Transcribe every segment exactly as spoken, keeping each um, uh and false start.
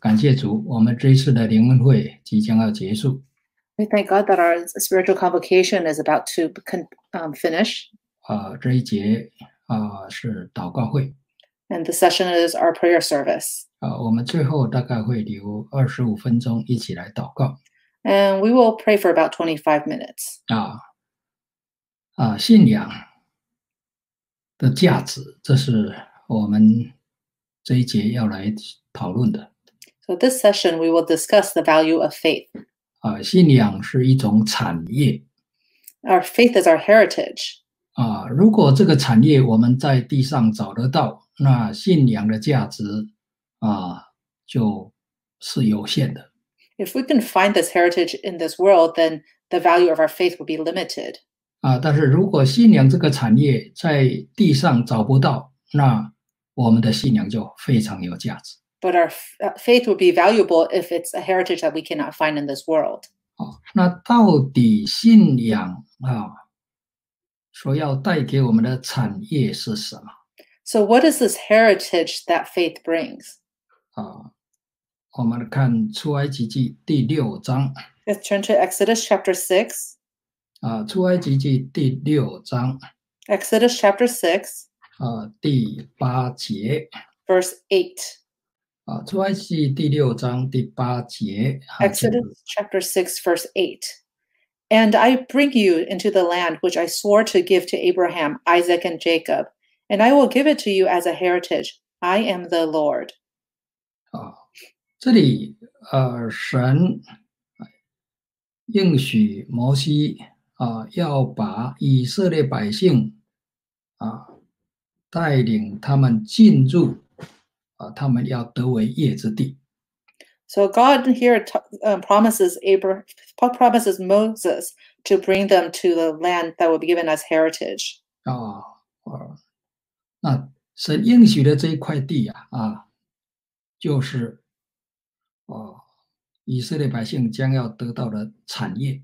感谢主，我们这一次的灵恩会即将要结束。 We thank God that our spiritual convocation is about to um, finish. 啊、呃，这一节啊、呃、是祷告会。 And the session is our prayer service. 啊、呃，我们最后大概会留二十五分钟一起来祷告。 And we will pray for about twenty-five minutes. 啊啊，信仰的价值，这是我们这一节要来讨论的。 So this session we will discuss the value of faith. 啊，信仰是一种产业。 Our faith is our heritage. 啊，如果这个产业我们在地上找得到，那信仰的价值啊就是有限的。 If we can find this heritage in this world, then the value of our faith will be limited. 啊，但是如果信仰这个产业在地上找不到，那我们的信仰就非常有价值。 But our faith would be valuable if it's a heritage that we cannot find in this world. 哦，那到底信仰啊所要带给我们的产业是什么？ So what is this heritage that faith brings? 啊，我们看出埃及记第六章。 Let's turn to Exodus chapter six. 啊，出埃及记第六章。 Exodus chapter six. 啊，第八节。 Verse eight. 啊，出埃及记第六章第八节。 Exodus chapter six, verse eight. And I bring you into the land which I swore to give to Abraham, Isaac, and Jacob, and I will give it to you as a heritage. I am the Lord. 啊，这里呃，神应许摩西啊，要把以色列百姓啊带领他们进入啊，他们要得为业之地。 So God here uh, promises Abraham, promises Moses to bring them to the land that will be given as heritage. 啊，啊，那神应许的这一块地啊，啊，就是哦，以色列百姓将要得到的产业。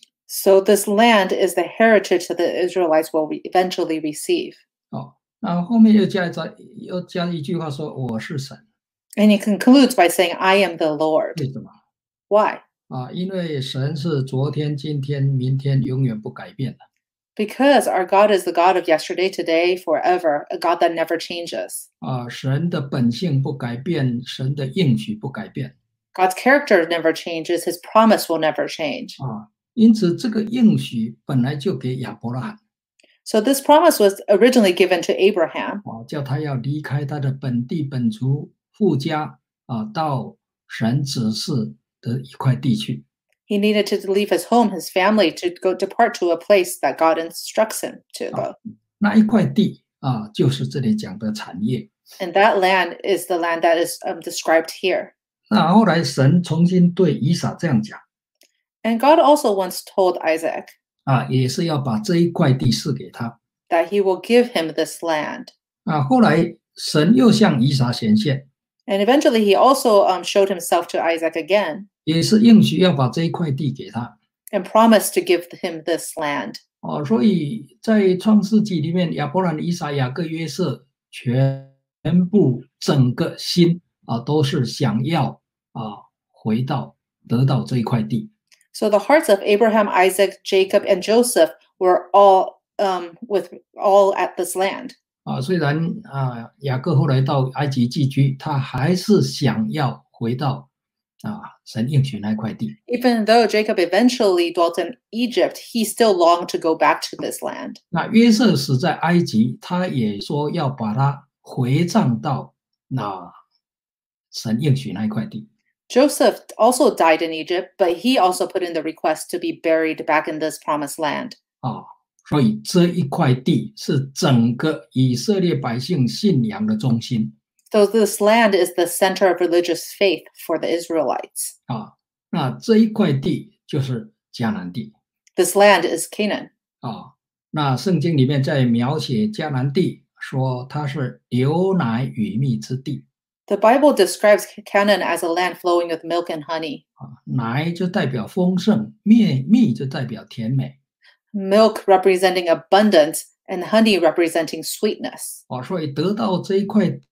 So this land is the heritage that the Israelites will eventually receive. 哦，那后面又加一又加一句话说：“我是神。” And he concludes by saying, I am the Lord. 为什么？ Why? 啊，因为神是昨天、今天、明天永远不改变的。 Because our God is the God of yesterday, today, forever, a God that never changes. 啊，神的本性不改变，神的应许不改变。 God's character never changes, his promise will never change. 啊，因此这个应许本来就给亚伯拉罕。 So this promise was originally given to Abraham. 啊，叫他要离开他的本地本族。富家啊，到神指示的一块地去。 He needed to leave his home, his family, to go depart to a place that God instructs him to go. 那一块地啊，就是这里讲的产业。 And that land is the land that is um, described here. 那后来神重新对以撒这样讲。 And God also once told Isaac. 啊，也是要把这一块地赐给他。 That he will give him this land. 啊，后来神又向以撒显现。 And eventually he also um, showed himself to Isaac again. 也是应许要把这一块地给他。 And promised to give him this land. 哦，所以在创世纪里面，亚伯兰、以撒、雅各、约瑟全部整个心啊，都是想要啊回到得到这一块地。 So the hearts of Abraham, Isaac, Jacob, and Joseph were all um, with all at this land. 啊，虽然啊，雅各后来到埃及寄居，他还是想要回到啊神应许那块地。 Even though Jacob eventually dwelt in Egypt, he still longed to go back to this land. 那约瑟死在埃及，他也说要把他回葬到那神应许那块地。 Joseph also died in Egypt, but he also put in the request to be buried back in this promised land. 啊。所以这一块地是整个以色列百姓信仰的中心。 So this land is the center of religious faith for the Israelites. 啊，那这一块地就是迦南地。 This land is Canaan. 啊，那圣经里面在描写迦南地，说它是流奶与蜜之地。 The Bible describes Canaan as a land flowing with milk and honey. 啊，奶就代表丰盛，蜜蜜就代表甜美。 Milk representing abundance and honey representing sweetness. 哦，所以得到这一块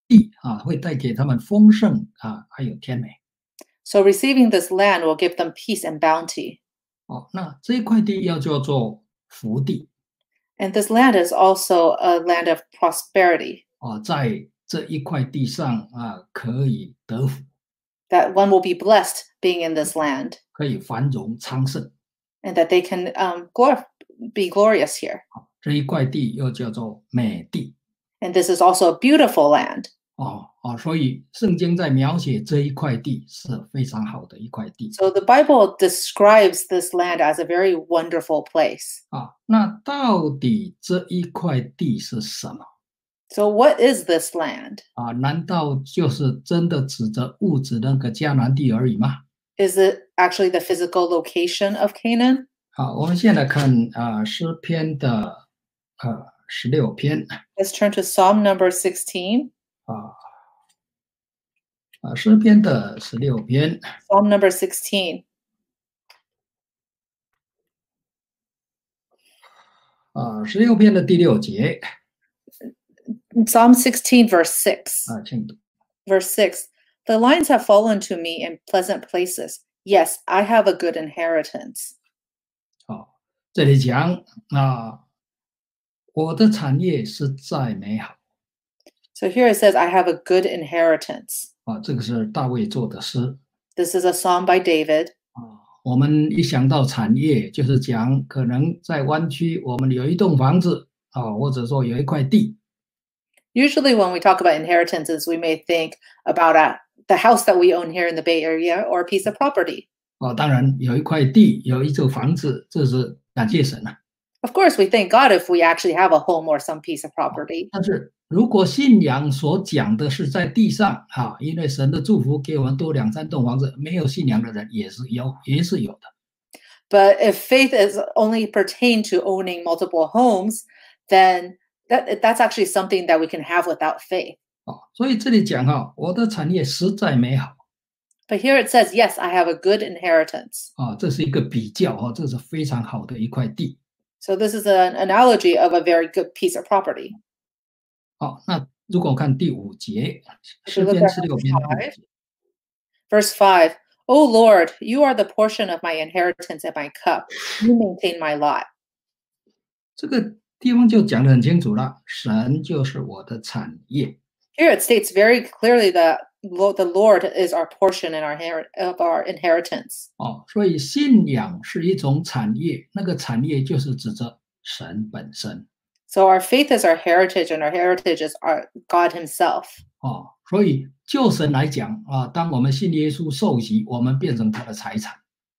地啊，会带给他们丰盛啊，还有甜美。 So receiving this land will give them peace and bounty. 哦，那这一块地要叫做福地 And this land is also a land of prosperity, 哦，在这一块地上啊，可以得福， that one will be blessed being in this land, 可以繁荣昌盛。 and that they can um, glor- be glorious here. 这一块地又叫做美地 And this is also a beautiful land. 哦哦，所以圣经在描写这一块地是非常好的一块地 So the Bible describes this land as a very wonderful place. 啊。那到底这一块地是什么 So what is this land? 啊？难道就是真的指着物质那个迦南地而已吗？ Is it actually the physical location of Canaan? 好，我们现在看啊诗篇的呃十六篇 Let's turn to Psalm number sixteen. 啊啊诗篇的十六篇 Psalm number sixteen. 啊十六篇的第六节 Psalm sixteen, verse six. 啊，请读 Verse six. The lines have fallen to me in pleasant places. Yes, I have a good inheritance. 哦，这里讲啊，我的产业实在美好 So here it says, I have a good inheritance. 啊，这个是大卫做的诗 This is a psalm by David. 啊。我们一想到产业，就是讲可能在湾区我们有一栋房子啊，或者说有一块地 Usually, when we talk about inheritances, we may think about uh, the house that we own here in the Bay Area or a piece of property. 哦，当然有一块地，有一座房子，这是感谢神啊。 Of course, we thank God if we actually have a home or some piece of property. 但是如果信仰所讲的是在地上啊，因为神的祝福给我们多两三栋房子，没有信仰的人也是有，也是有的。 But if faith is only pertain to owning multiple homes, then that that's actually something that we can have without faith. 哦，所以这里讲哈、我的产业实在美好 But here it says, yes, I have a good inheritance. 啊，这是一个比较哈、这是非常好的一块地。 So this is an analogy of a very good piece of property. 好、那如果看第五节， If 诗 we look 篇 at 十六 verse 篇第五 five, 节 verse five, O Lord, you are the portion of my inheritance and my cup. You maintain my lot. 这个地方就讲得很清楚了，神就是我的产业 Here it states very clearly that lo- the Lord is our portion and our her- of our inheritance. 哦，所以信仰是一种产业，那个产业就是指着神本身 So our faith is our heritage, and our heritage is our God Himself. 哦。所以就神来讲啊，当我们信耶稣受洗，我们变成他的财产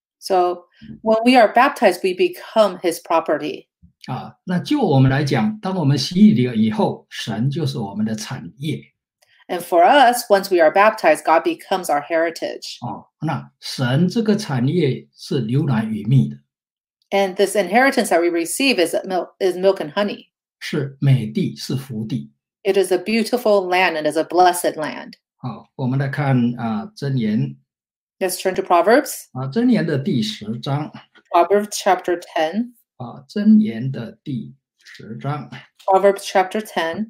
So when we are baptized, we become His property. 啊。那就我们来讲，当我们洗礼了以后，神就是我们的产业 And for us, once we are baptized, God becomes our heritage. 哦。那神这个产业是流奶与蜜的， And this inheritance that we receive is milk, is milk and honey. 是美地，是福地。 It is a beautiful land and is a blessed land. 好，我们来看啊箴言 Let's turn to Proverbs. 啊箴言的第十章 Proverbs chapter ten. 啊箴言的第十章 Proverbs chapter ten.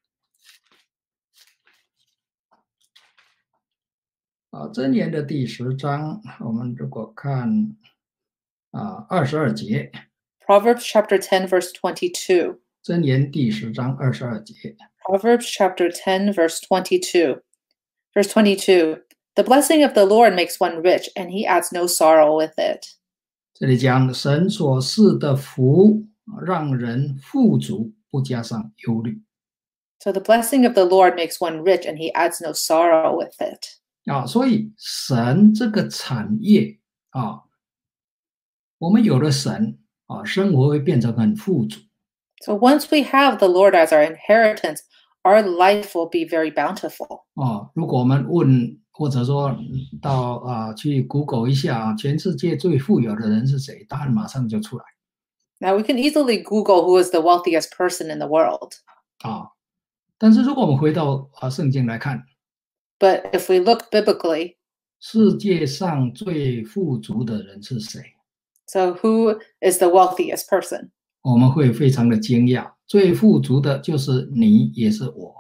啊箴言的第十章，我们如果看啊二十二节， Proverbs chapter ten, verse twenty-two. 箴言第十章二十二节 Proverbs chapter ten, verse twenty-two. Verse twenty-two. The blessing of the Lord makes one rich, and he adds no sorrow with it. 这里讲神所赐的福，让人富足，不加上忧虑 So the blessing of the Lord makes one rich, and he adds no sorrow with it. 啊。所以神这个产业啊，我们有了神啊，生活会变成很富足。 So once we have the Lord as our inheritance, our life will be very bountiful. 哦，如果我们问，或者说到啊去 Google 一下啊，全世界最富有的人是谁？答案马上就出来 Now we can easily Google who is the wealthiest person in the world. 啊。但是如果我们回到啊圣经来看， But if we look biblically, 世界上最富足的人是谁？ so who is the wealthiest person? 我们会非常的惊讶，最富足的就是你，也是我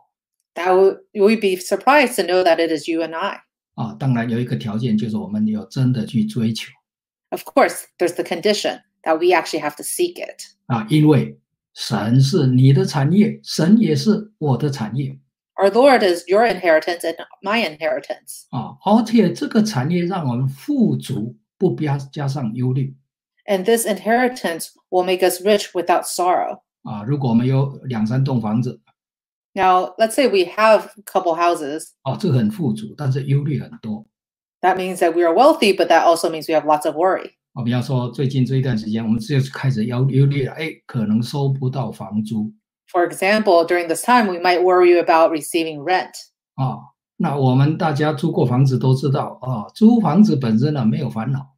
That would we'd be surprised to know that it is you and I. 啊。当然有一个条件，就是我们要真的去追求 Of course, there's the condition that we actually have to seek it. 啊，因为神是你的产业，神也是我的产业 Our Lord is your inheritance and my inheritance. 啊，而且这个产业让我们富足，不加加上忧虑 And this inheritance will make us rich without sorrow. 啊。如果我们有两三栋房子 Now, let's say we have a couple houses. 哦，这很富足，但是忧虑很多 That means that we are wealthy, but that also means we have lots of worry. 啊。比方说，最近这一段时间，我们就开始忧忧虑了，哎，可能收不到房租 For example, during this time, we might worry about receiving rent. 啊。那我们大家租过房子都知道啊，租房子本身呢没有烦恼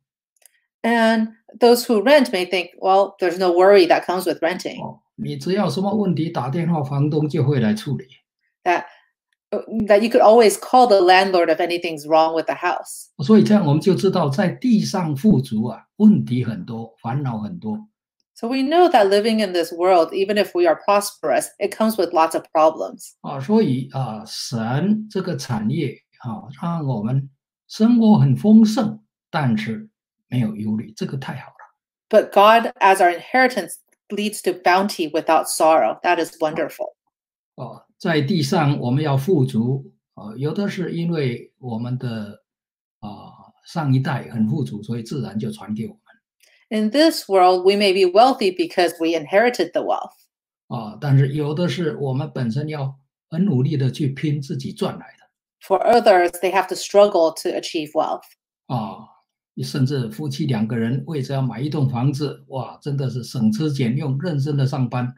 And those who rent may think, well, there's no worry that comes with renting. 哦，你只要什么问题打电话，房东就会来处理。 That that you could always call the landlord if anything's wrong with the house. 所以这样我们就知道，在地上富足啊，问题很多，烦恼很多 So we know that living in this world, even if we are prosperous, it comes with lots of problems. 啊。所以啊，神这个产业啊，让我们生活很丰盛，但是没有忧虑，这个太好了 But God, as our inheritance, leads to bounty without sorrow. That is wonderful. 哦。在地上我们要富足啊，有的是因为我们的啊上一代很富足，所以自然就传给我们 In this world, we may be wealthy because we inherited the wealth. 啊。但是有的是我们本身要很努力的去拼自己赚来的 For others, they have to struggle to achieve wealth. 啊。甚至夫妻两个人为着要买一栋房子，哇，真的是省吃俭用，认真的上班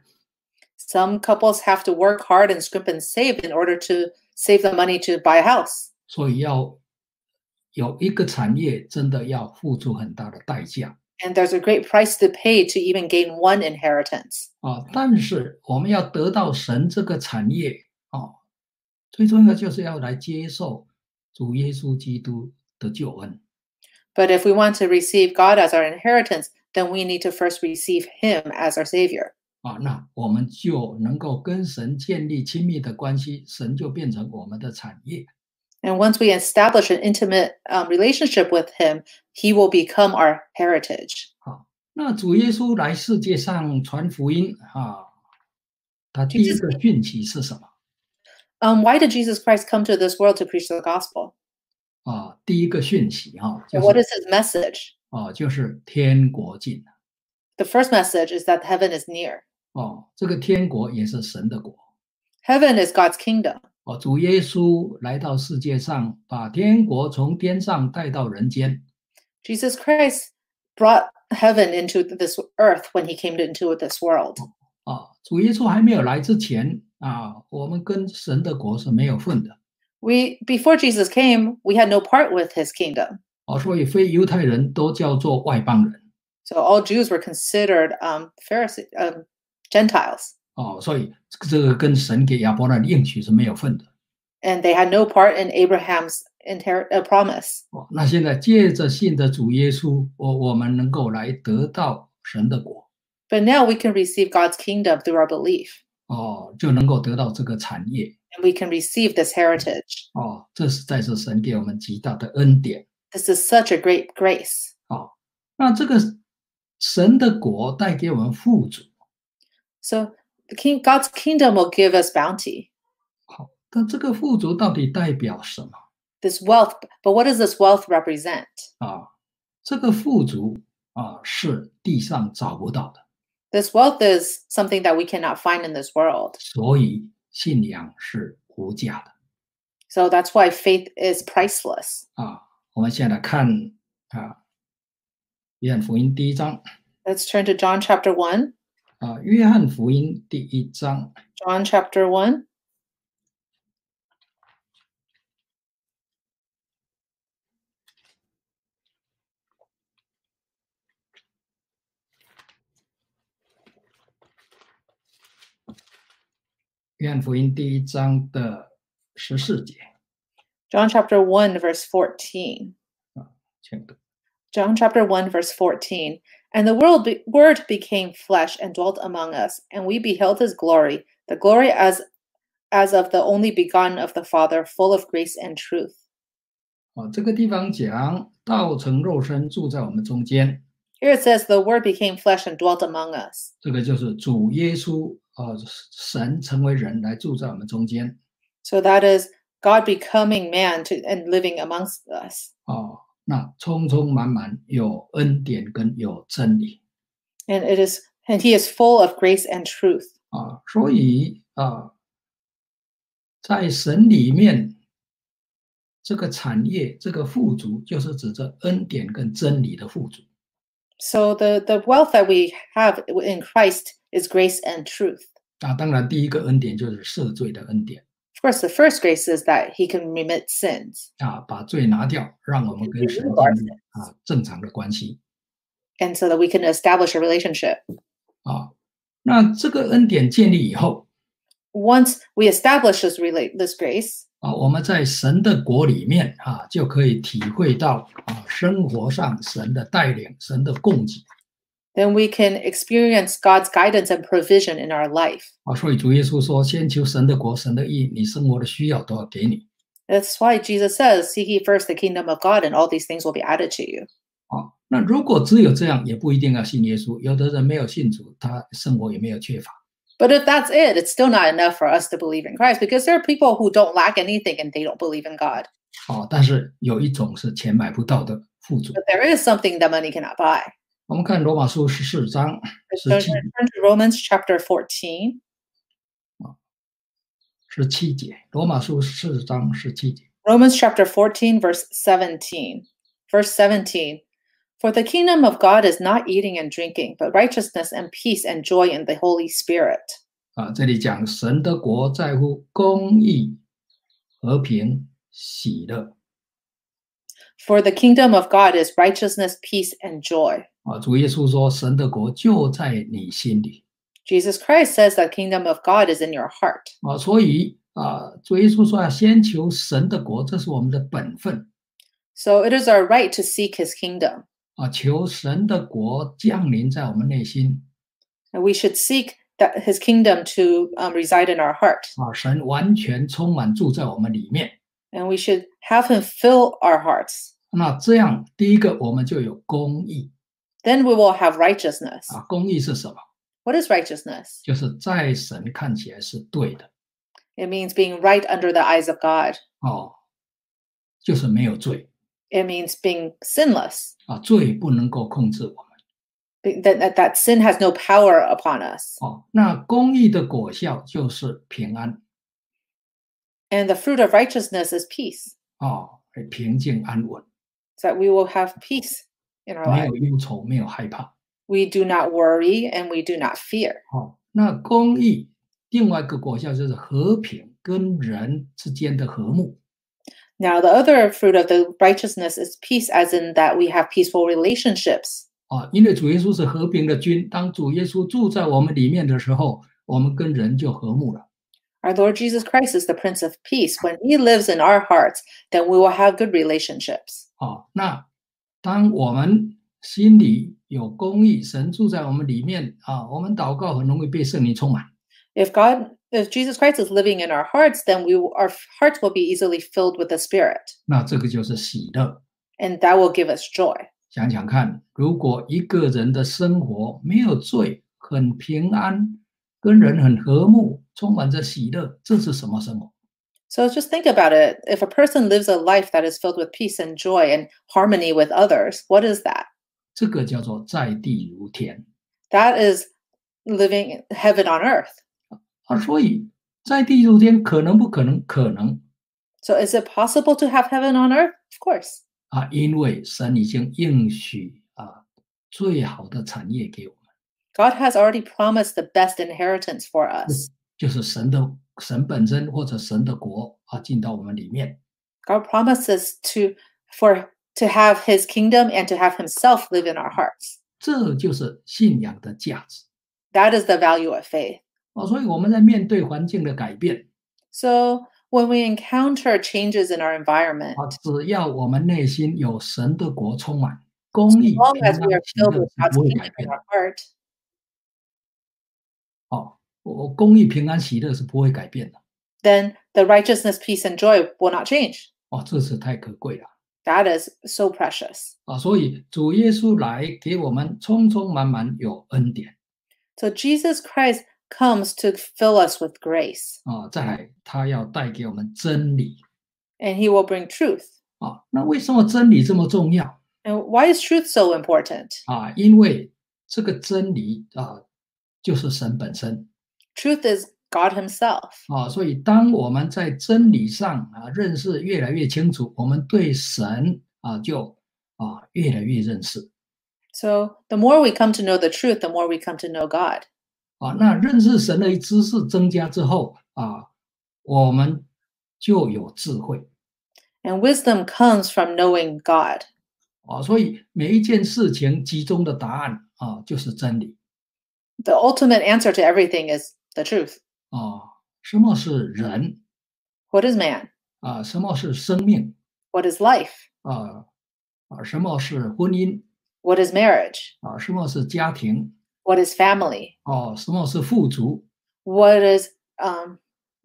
Some couples have to work hard and scrimp and save in order to save the money to buy a house. 所以要有一个产业，真的要付出很大的代价 And there's a great price to pay to even gain one inheritance. 啊。但是我们要得到神这个产业啊，最重要就是要来接受主耶稣基督的救恩 But if we want to receive God as our inheritance, then we need to first receive Him as our Savior. 啊，那我们就能够跟神建立亲密的关系，神就变成我们的产业 And once we establish an intimate um, relationship with Him, He will become our heritage. 啊。那主耶稣来世界上传福音啊，他第一 Jesus, 个讯息是什么 um, why did Jesus Christ come to this world to preach the gospel? 啊？第一个讯息哈、啊，就 And what 是 is His message? 啊，就是天国近了 The first message is that heaven is near. 哦。这个天国也是神的国 Heaven is God's kingdom. 哦。主耶稣来到世界上，把天国从天上带到人间 Jesus Christ brought heaven into this earth when He came into this world. 啊。主耶稣还没有来之前啊，我们跟神的国是没有份的 We before Jesus came, we had no part with His kingdom. 哦。所以非犹太人都叫做外邦人 So all Jews were considered um, Pharisee, um, Gentiles, 哦。所以这个跟神给亚伯拉罕的应许是没有份的 and they had no part in Abraham's inherit uh, promise. 哦。那现在借着信的主耶稣，我我们能够来得到神的国 But now we can receive God's kingdom through our belief, 哦，就能够得到这个产业 and we can receive this heritage. 哦。这实在是神给我们极大的恩典 This is such a great grace. 哦。那这个神的国带给我们富足， So the king, God's kingdom will give us bounty, 好，但这个富足到底代表什么 this wealth. But what does this wealth represent? 啊？这个富足啊是地上找不到的， This wealth is something that we cannot find in this world. 所以信仰是无价的 So that's why faith is priceless. 啊。我们现在看啊，约翰福音第一章 Let's turn to John chapter one. 啊，约翰福音第一章 John chapter one. 约翰福音第一章的十四节 John chapter one, verse fourteen. 啊，请读 John chapter one, verse fourteen. And the world be- word became flesh and dwelt among us, and we beheld his glory, the glory as as of the only begotten of the Father, full of grace and truth. 啊，这个地方讲道成肉身住在我们中间， Here it says, the Word became flesh and dwelt among us. 这个就是主耶稣啊，神成为人来住在我们中间 So that is God becoming man to, and living amongst us. 啊，那充充满满有恩典跟有真理 And it is, and he is full of grace and truth. 啊，所以啊，在神里面，这个产业这个富足，就是指着恩典跟真理的富足 So the, the wealth that we have in Christ is grace and truth. 啊。当然，第一个恩典就是赦罪的恩典 Of course, the first grace is that he can remit sins 啊，把罪拿掉，让我们跟神建立啊正常的关系 and so that we can establish a relationship. 啊。那这个恩典建立以后 Once we establish this relate this grace, 啊，我们在神的国里面啊，就可以体会到啊生活上神的带领、神的供给 then we can experience God's guidance and provision in our life. 啊。所以主耶稣说：“先求神的国、神的义，你生活的需要都要给你。” That's why Jesus says, seek ye first the kingdom of God, and all these things will be added to you. 啊，那如果只有这样，也不一定要信耶稣。有的人没有信主，他生活也没有缺乏。 But if that's it, it's still not enough for us to believe in Christ, because there are people who don't lack anything and they don't believe in God. 啊，但是有一种是钱买不到的富足。 But there is something that money cannot buy. 我们看罗马书十四章 So 十七 turn to Romans chapter fourteen. 十七节，罗马书十四章十七节。 Romans chapter fourteen, verse seventeen. Verse seventeen. For the kingdom of God is not eating and drinking, but righteousness and peace and joy in the Holy Spirit. 啊，这里讲神的国在乎公义、和平、喜乐。 For the kingdom of God is righteousness, peace, and joy. 啊，主耶稣说，神的国就在你心里。 Jesus Christ says that kingdom of God is in your heart. 啊，所以啊，主耶稣说要先求神的国，这是我们的本分。 So it is our right to seek his kingdom. 啊，求神的国降临在我们内心。 And we should seek that his kingdom to um, reside in our heart. 啊，神完全充满住在我们里面。 And we should have him fill our hearts. 那这样，第一个我们就有公义。 Then we will have righteousness. 啊，公义是什么？ What is righteousness? 就是在神看起来是对的。 It means being right under the eyes of God. 哦，就是没有罪。 It means being sinless. 啊，罪不能够控制我们。 That, that, that sin has no power upon us. 哦，那公义的果效就是平安。 And the fruit of righteousness is peace. 哦，平静安稳， So that we will have peace in our 没 life. 有忧愁，没有害怕。 We do not worry and we do not fear. 哦，那公义另外一个果效就是和平，跟人之间的和睦。 Now, the other fruit of the righteousness is peace, as in that we have peaceful relationships. 啊，因为主耶稣是和平的君，当主耶稣住在我们里面的时候，我们跟人就和睦了。 Our Lord Jesus Christ is the Prince of Peace. When he lives in our hearts, then we will have good relationships. 啊，那当我们心里有公义，神住在我们里面啊，我们祷告很容易被圣灵充满。 If God, if Jesus Christ is living in our hearts, then we will, our hearts will be easily filled with the Spirit, 那这个就是喜乐。 and that will give us joy. 想想看，如果一个人的生活没有罪，很平安，跟人很和睦，充满着喜乐，这是什么生活？ So just think about it. If a person lives a life that is filled with peace and joy and harmony with others, what is that? 这个叫做在地如天 That is living heaven on earth. 啊。所以在地如天可能不可能？可能 So is it possible to have heaven on earth? Of course. 啊，因为神已经应许啊最好的产业给我们， God has already promised the best inheritance for us. 就是神的神本身或者神的国啊进到我们里面。 God promises to for to have his kingdom and to have himself live in our hearts. 这就是信仰的价值 That is the value of faith. 啊。所以我们在面对环境的改变 So when we encounter changes in our environment, 啊，只要我们内心有神的国充满，公 as 义、 long 平 as 安、 we are 喜 filled 乐 with 是 God's 不会 kingdom 改 in 变的。 our heart, 哦，我公义、平安、喜乐是不会改变的。 then the righteousness, peace, and joy will not change. 哦，这是太可贵了 That is so precious. 啊！所以主耶稣来给我们充充满满有恩典 So Jesus Christ comes to fill us with grace, 啊，再来他要带给我们真理 and he will bring truth. 啊。那为什么真理这么重要 And why is truth so important? 啊？因为这个真理啊，就是神本身 Truth is God himself. 啊。所以当我们在真理上啊认识越来越清楚，我们对神啊就啊越来越认识 So the more we come to know the truth, the more we come to know God. 啊。那认识神的知识增加之后啊，我们就有智慧 And wisdom comes from knowing God. 啊。所以每一件事情集中的答案啊，就是真理 The ultimate answer to everything is the truth. 啊。什么是人 What is man? 啊？什么是生命 What is life? 啊？啊，什么是婚姻 What is marriage? 啊？什么是家庭 What is family? 哦？什么是富足 What is um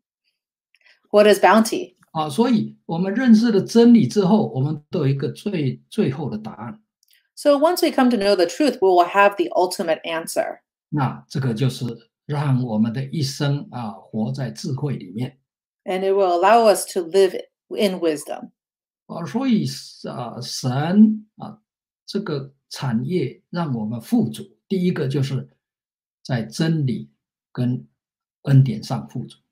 what is bounty? 啊？所以我们认识了真理之后，我们都有一个最最后的答案。 So once we come to know the truth, we will have the ultimate answer. 那这个就是让我们的一生啊活在智慧里面 And it will allow us to live in wisdom. 啊。所以啊，神啊这个产业让我们富足，第一个就是在真理跟恩典上富足。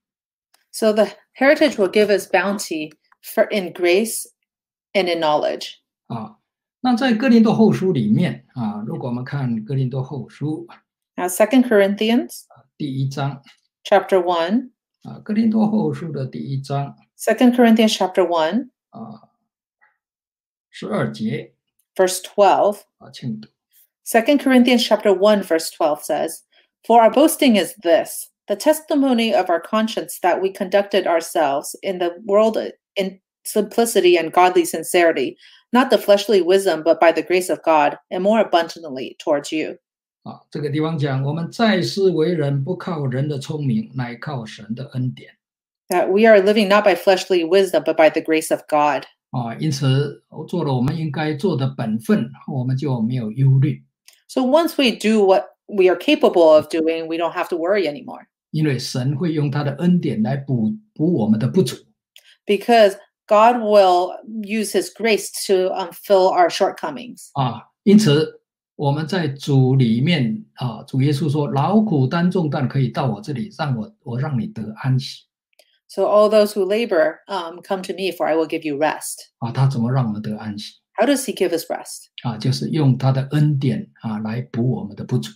So the heritage will give us bounty for in grace and in knowledge. 啊，那在哥林多后书里面啊，如果我们看哥林多后书 Now Second Corinthians 第一章 chapter one, 啊，哥林多后书的第一章 Second Corinthians chapter one, 啊十二节 verse twelve. 啊，请读 Second Corinthians chapter one, verse twelve says, For our boasting is this, the testimony of our conscience that we conducted ourselves in the world in simplicity and godly sincerity, not the fleshly wisdom, but by the grace of God, and more abundantly towards you. 啊，这个地方讲，我们在世为人，不靠人的聪明，乃靠神的恩典 That we are living not by fleshly wisdom, but by the grace of God. 啊。因此，做了我们应该做的本分，我们就没有忧虑， So once we do what we are capable of doing, we don't have to worry anymore. 因为神会用他的恩典来补补我们的不足 Because God will use his grace to um, fill our shortcomings. 啊。因此，我们在主里面啊，主耶稣说：“劳苦担重担可以到我这里，让我我让你得安息。” So all those who labor, um, come to me, for I will give you rest. 啊，他怎么让我们得安息 How does he give us rest? 啊？就是用他的恩典啊来补我们的不足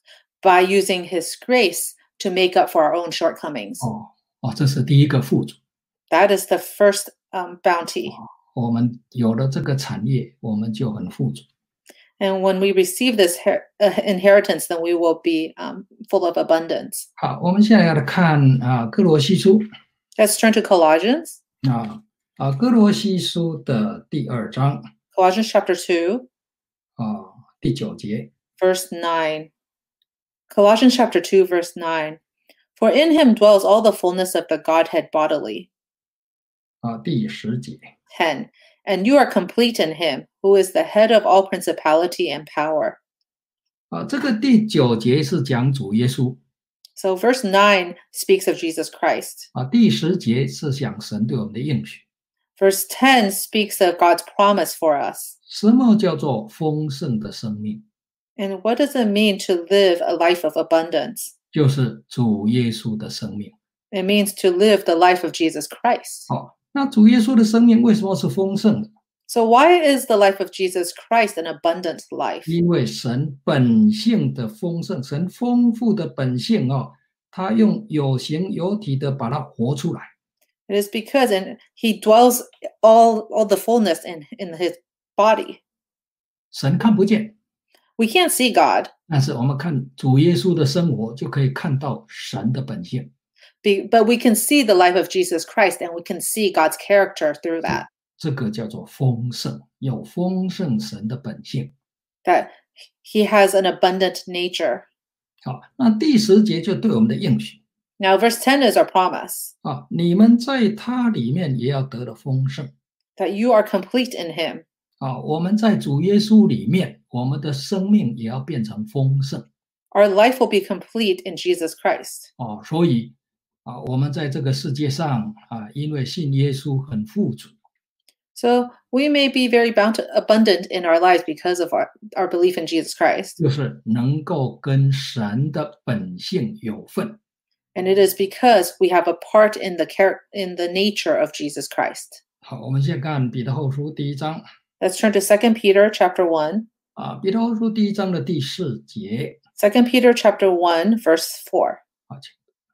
By using his grace to make up for our own shortcomings. 哦哦，这是第一个富足。 That is the first um, bounty. 我们有了这个产业，我们就很富足。 And when we receive this her- uh, inheritance, then we will be um, full of abundance. 好，我们现在要来看啊，哥罗西书 Let's turn to Colossians. 啊啊，哥罗西书的第二章 Colossians chapter two, 啊第九节 verse nine. Colossians chapter two, verse nine. For in him dwells all the fullness of the Godhead bodily. 啊第十节 ten. And you are complete in him, who is the head of all principality and power. 啊，这个第九节是讲主耶稣 So verse nine speaks of Jesus Christ. 啊，第十节是讲神对我们的应许。 Verse ten speaks of God's promise for us. 什么叫做丰盛的生命？ And what does it mean to live a life of abundance? 就是主耶稣的生命。 It means to live the life of Jesus Christ. 好，那主耶稣的生命为什么是丰盛的？ So why is the life of Jesus Christ an abundant life? 因为神本性的丰盛，神丰富的本性哦，他用有形有体的把它活出来。 It is because in, he dwells all, all the fullness in, in his body. 神看不见， We can't see God, 但是我们看主耶稣的生活，就可以看到神的本性。 be, but we can see the life of Jesus Christ and we can see God's character through that. 这个叫做丰盛，有丰盛神的本性。 That he has an abundant nature. 好，那第十节就对我们的应许 Now, verse ten is our promise 啊，你们在他里面也要得了丰盛 that you are complete in him. 啊。我们在主耶稣里面，我们的生命也要变成丰盛 Our life will be complete in Jesus Christ. 哦。所以啊，我们在这个世界上啊，因为信耶稣很富足 So we may be very bound abundant in our lives because of our, our belief in Jesus Christ. 就是能够跟神的本性有份 And it is because we have a part in the char- in the nature of Jesus Christ. 好，我们先看彼得后书第一章 Let's turn to Second Peter chapter one. 啊，彼得后书第一章的第四节 Second Peter chapter one, verse four. 啊，请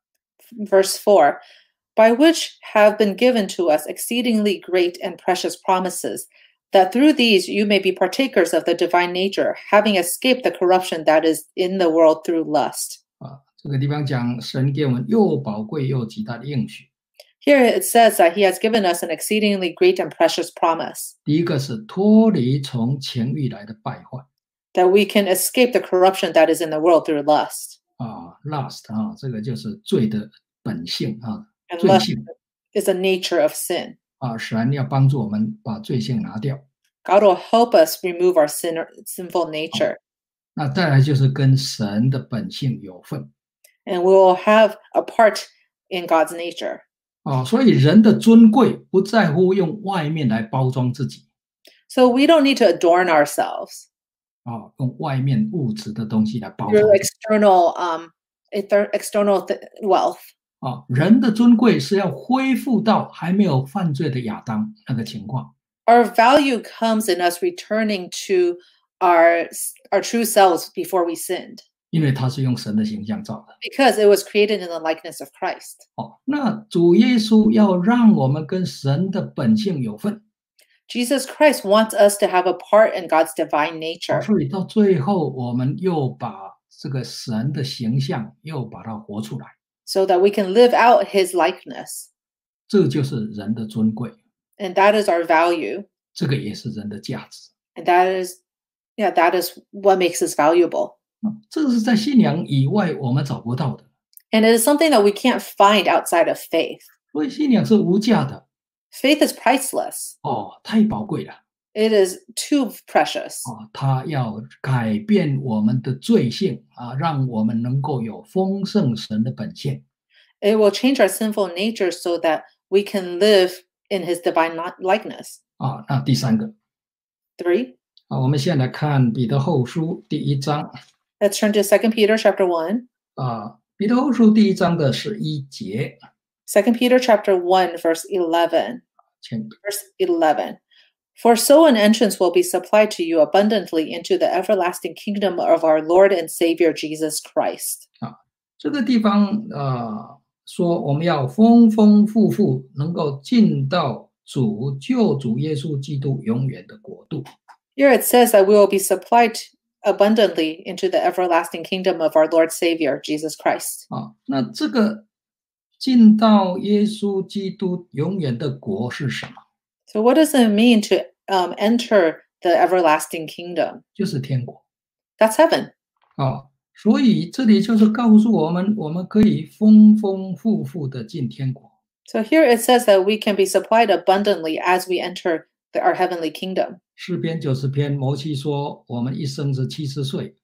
Verse four. By which have been given to us exceedingly great and precious promises, that through these you may be partakers of the divine nature, having escaped the corruption that is in the world through lust. 啊，这个地方讲神给我们又宝贵又极大的应许。 Here it says that he has given us an exceedingly great and precious promise, 第一个是脱离从情欲来的败坏 that we can escape the corruption that is in the world through lust. 啊 ，lust 啊，这个就是罪的本性啊， And 罪 lust 性 is a nature of sin. 啊，神要帮助我们把罪性拿掉。 God will help us remove our sin, sinful nature, 那再来就是跟神的本性有份 and we will have a part in God's nature. 啊，所以人的尊贵不在乎用外面来包装自己 So we don't need to adorn ourselves 啊，用外面物质的东西来包 through 装自己 external, um, ether- external th- wealth. 啊。人的尊贵是要恢复到还没有犯罪的亚当那个情况。 Our value comes in us returning to our our true selves before we sinned, 因为他是用神的形象造的。 because it was created in the likeness of Christ. 哦，那主耶稣要让我们跟神的本性有份， Jesus Christ wants us to have a part in God's divine 哦 nature, 所以到最后我们又把这个神的形象又把它活出来， so that we can live out his likeness. 这就是人的尊贵， And that is our value. 这个也是人的价值。 And that is, yeah, that is what makes us valuable. 嗯这个是在信仰以外我们找不到的， And it is something that we can't find outside of faith. 所以信仰是无价的。 Faith is priceless. 哦，太宝贵了。 It is too precious. 哦，他要改变我们的罪性啊，让我们能够有丰盛神的本性。 It will change our sinful nature so that we can live in his divine li- likeness. 啊，那第三个 Three. 啊，我们现在看彼得后书第一章 Let's turn to Second Peter chapter one. 啊，彼得后书第一章的十一节， Second Peter chapter one, verse eleven. 请 Verse eleven. For so an entrance will be supplied to you abundantly into the everlasting kingdom of our Lord and Savior Jesus Christ. 这个地方呃说我们要丰丰富富能够进到主救主耶稣基督永远的国度 Here it says that we will be supplied abundantly into the everlasting kingdom of our Lord Savior Jesus Christ. 啊。那这个进到耶稣基督永远的国是什么？ So what does it mean to um, enter the everlasting kingdom? 就是天国 That's heaven. 啊。所以这里就是告诉我们，我们可以丰丰富富的进天国。 So here it says that we can be supplied abundantly as we enter the, our heavenly kingdom. 诗篇九十篇，摩西说，我们一生是七十岁，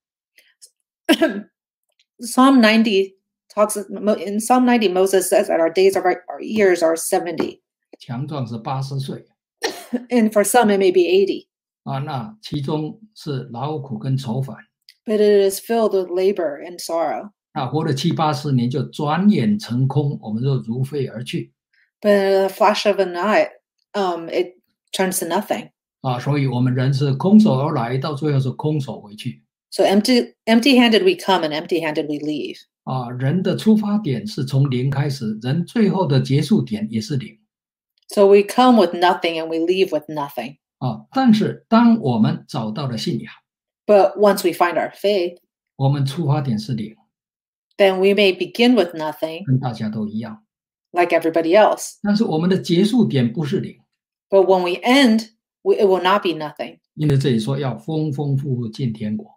Psalm ninety talks in Psalm ninety Moses says that our days of our, our years are seventy. 强壮是八十岁 And for some it may be eighty. 啊。那其中是劳苦跟愁烦， But it is filled with labor and sorrow. 那活了七八十年就转眼成空，我们就如飞而去 But in a flash of an eye, um, it turns to nothing. 啊。所以我们人是空手而来，到最后是空手回去 So empty, empty-handed we come and empty-handed we leave. 啊。人的出发点是从零开始，人最后的结束点也是零 So we come with nothing and we leave with nothing. 啊。但是当我们找到了信仰， But once we find our faith, 我们出发点是零， then we may begin with nothing 跟大家都一样。 like everybody else. 但是我们的结束点不是零， But when we end, we, it will not be nothing. 因为这里说要丰丰富富进天国。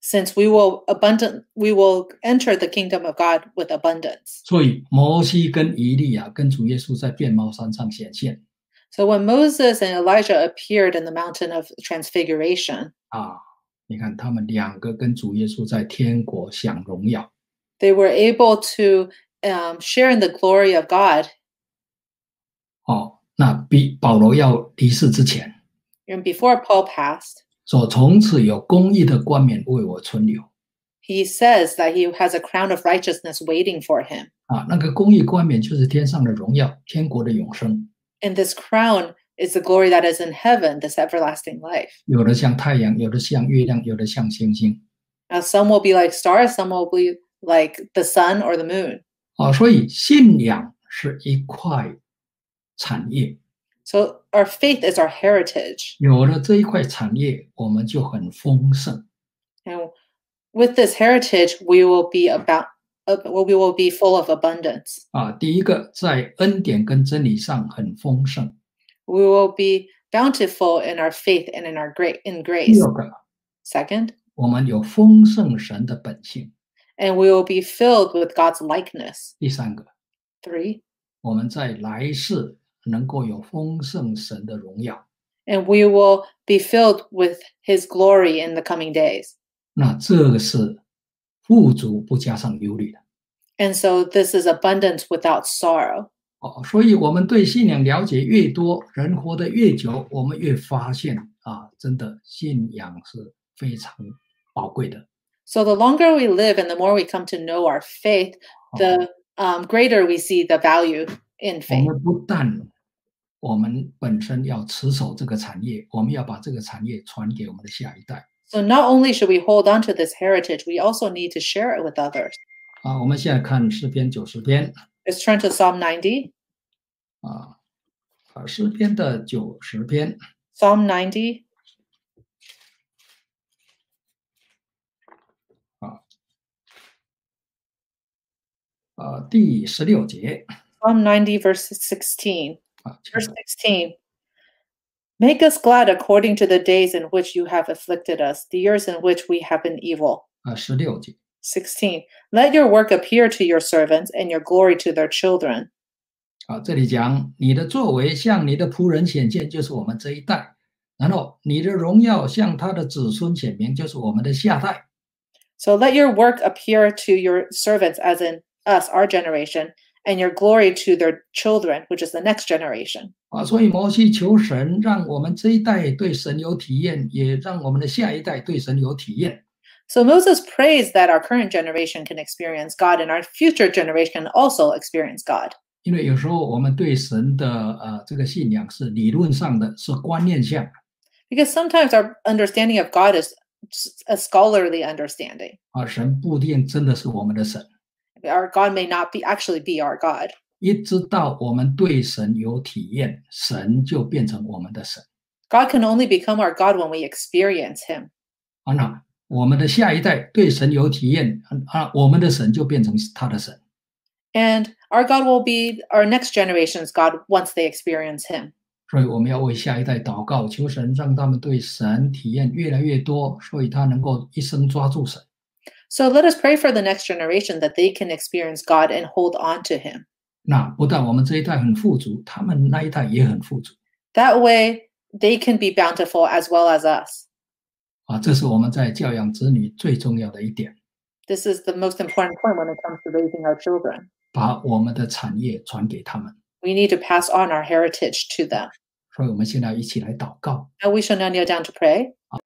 since we will abundant we will enter the kingdom of God with abundance. 所以摩西跟以利亚跟主耶稣在变毛山上显现 So when Moses and Elijah appeared in the mountain of transfiguration, 啊，你看他们两个跟主耶稣在天国享荣耀 they were able to um, share in the glory of God. 哦。那比保罗要离世之前， And before Paul passed, 说从此有公义的冠冕为我存留 he says that he has a crown of righteousness waiting for him. 啊，那个公义冠冕就是天上的荣耀，天国的永生。 And this crown is the glory that is in heaven, this everlasting life. 有的像太阳，有的像月亮，有的像星星 Now, some will be like stars, some will be like the sun or the moon. 啊，所以信仰是一块产业， So our faith is our heritage. 有了这一块产业，我们就很丰盛 And with this heritage, we will be about, uh, we will be full of abundance. 啊。第一个，在恩典跟真理上很丰盛； We will be bountiful in our faith and in our great in 第 grace. 二个， Second, 我们有丰盛神的本性； and we will be filled with God's likeness. 第三个， Three, 我们在来世能够有丰盛神的荣耀。 and we will be filled with his glory in the coming days. 那这个是富足不加上忧虑的 And so this is abundance without sorrow. 哦。所以，我们对信仰了解越多，人活得越久，我们越发现啊，真的信仰是非常宝贵的。 So the longer we live and the more we come to know our faith, the um, greater we see the value in 我 faith. 们不但我们本身要持守这个产业，我们要把这个产业传给我们的下一代 So not only should we hold on to this heritage, we also need to share it with others. 啊。我们现在看诗篇九十篇 Let's turn to Psalm ninety. 啊，啊，诗篇的九十篇 Psalm ninety, 啊，第十六节 Psalm ninety, verse sixteen. 啊， Verse sixteen. Make us glad according to the days in which you have afflicted us, the years in which we have been evil. 啊，十六节 sixteen. Let your work appear to your servants and your glory to their children. 啊，这里讲你的作为向你的仆人显现，就是我们这一代；然后你的荣耀向他的子孙显明，就是我们的下代。 So let your work appear to your servants, as in us, our generation, and your glory to their children, which is the next generation. 啊，所以摩西求神，让我们这一代对神有体验，也让我们的下一代对神有体验。 So Moses prays that our current generation can experience God and our future generation can also experience God. 因为有时候我们对神的呃这个信仰是理论上的，是观念上的 Because sometimes our understanding of God is a scholarly understanding. 啊，神不一定真的是我们的神。 Our God may not be actually be our God. 一直到我们对神有体验，神就变成我们的神 God can only become our God when we experience him. 啊。那我们的下一代对神有体验啊，我们的神就变成他的神。 And our God will be our next generation's God once they experience him. 所以我们要为下一代祷告，求神让他们对神体验越来越多，所以他能够一生抓住神。 So let us pray for the next generation that they can experience God and hold on to him. 那不但我们这一代很富足，他们那一代也很富足 That way, they can be bountiful as well as us. 啊！这是我们在教养子女最重要的一点， This is the most important point when it comes to raising our children. 把我们的产业传给他们。 We need to pass on our heritage to them. 所以我们现在一起来祷告。 Now we shall now kneel down to pray.